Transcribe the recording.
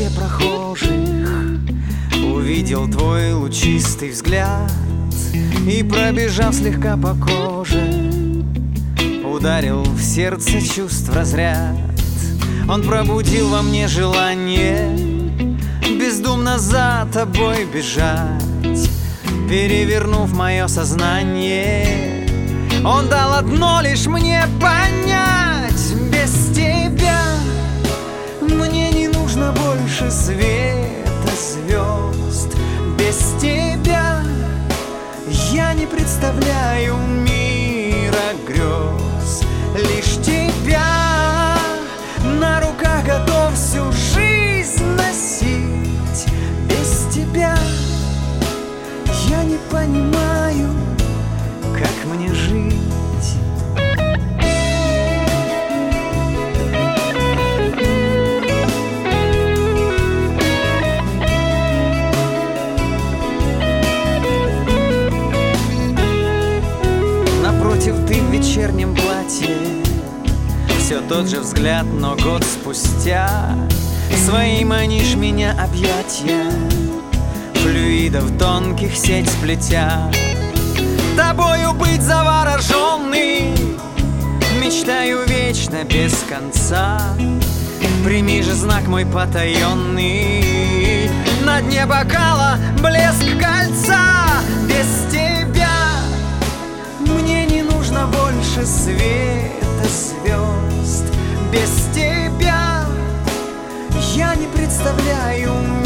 прохожих увидел твой лучистый взгляд и, пробежав слегка по коже, ударил в сердце чувств разряд. Он пробудил во мне желание бездумно за тобой бежать, перевернув мое сознание. Он дал одно лишь мне понять: без тебя мне не нужно больше света звезд. Без тебя я не представляю мира грез. Лишь тебя на руках готов всю жизнь носить. Без тебя я не понимаю, как мне жить. Напротив ты в вечернем платье, все тот же взгляд, но год спустя свои манишь меня объятья, флюидов тонких сеть сплетя. Тобою быть завороженный, мечтаю вечно без конца. Прими же знак мой потаенный, на дне бокала блеск кольца. Без тебя мне не нужно больше света звезд. Без тебя я не представляю